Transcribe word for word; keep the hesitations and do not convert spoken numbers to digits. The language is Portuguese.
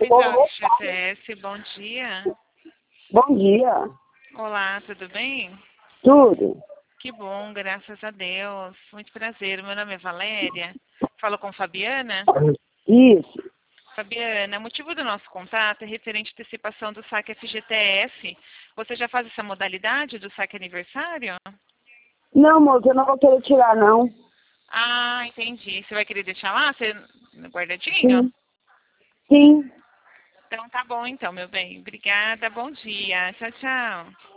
Bem-vindo ao F G T S, bom dia. Bom dia. Olá, tudo bem? Tudo. Que bom, graças a Deus. Muito prazer, meu nome é Valéria. Falo com Fabiana? Isso. Fabiana, o motivo do nosso contato é referente à antecipação do saque F G T S. Você já faz essa modalidade do saque aniversário? Não, moça, eu não vou querer tirar, não. Ah, entendi. Você vai querer deixar lá, você... guardadinho? Sim. Sim. Então tá bom então, meu bem. Obrigada, bom dia. Tchau, tchau.